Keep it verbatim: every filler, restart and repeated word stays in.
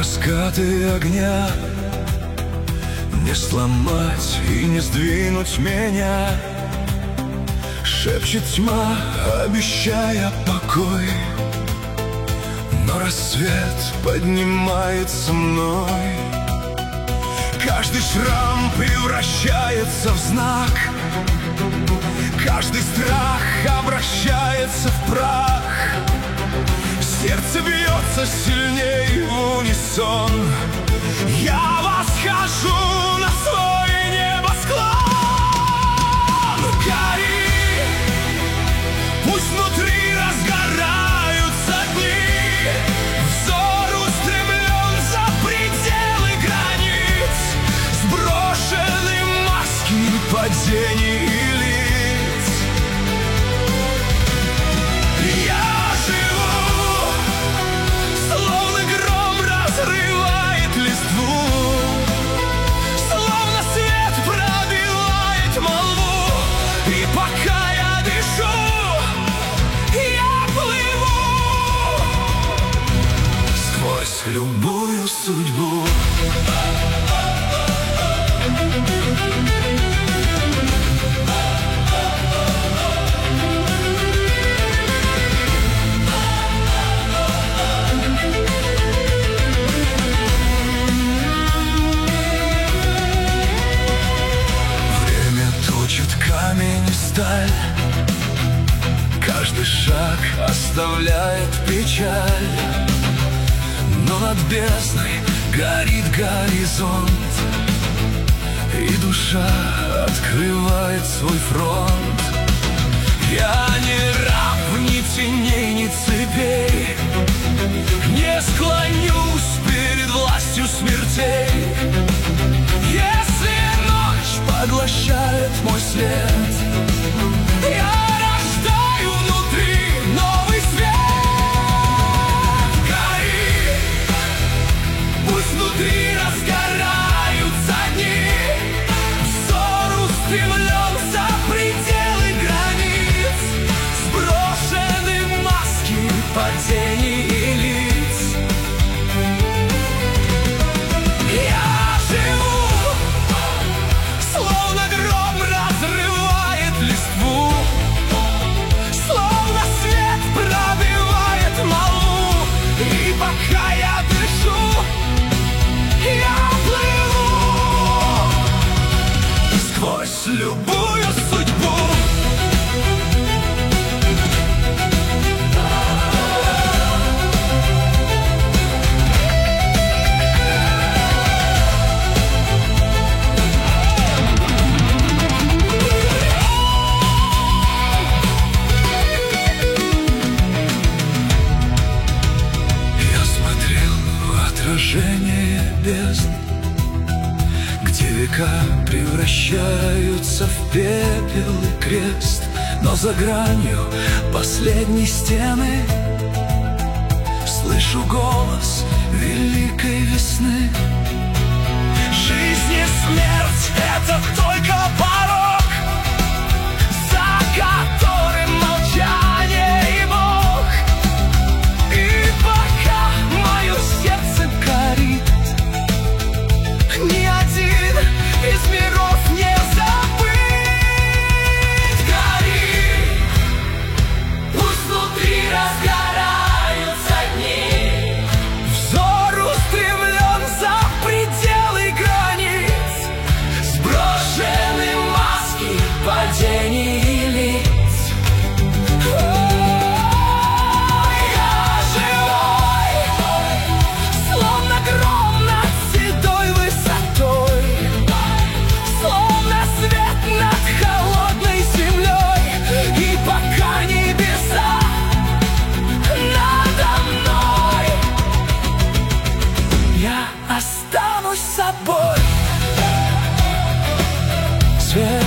раскаты огня не сломать и не сдвинуть меня. Шепчет тьма, обещая покой, но рассвет поднимается мной. Каждый шрам превращается в знак, каждый страх обращается в прах. Сердце бьется сильней в унисон. Я восхожу на свой небосклон. Гори, пусть внутри разгораются дни. Взор устремлен за пределы границ, сброшены маски падений и лиц. Я живу, словно гром разрывает листву, словно свет пробивает молву. И пока я дышу, я плыву сквозь любую судьбу. Камень и сталь, каждый шаг оставляет печаль, но над бездной горит горизонт, и душа открывает свой фронт. Я не раб ни теней, ни цепей, не склонюсь перед властью смертей. Если ночь поглощает мой след, я рождаю внутри новый свет. Гори, пусть внутри разгораются дни. Взор устремлен за пределы границ, сброшены маски падений и лиц. Я живу, словно гром разрывает листву, словно свет пробивает молву. И пока я дышу, я плыву сквозь любую судьбу. Отражение бездн, где века превращаются в пепел и крест, но за гранью последней стены слышу голос великой весны. Жизнь и смерть — это только порог, за которым молчание и Бог. И пока мое сердце горит, ни один из миров не забыть. Гори, пусть внутри разгораются дни. Взор устремлен за пределы границ, сброшены маски падений и лиц. Я живой, словно гром над седой высотой, словно свет над холодной землей. И пока небеса надо мной, я останусь собой. Свет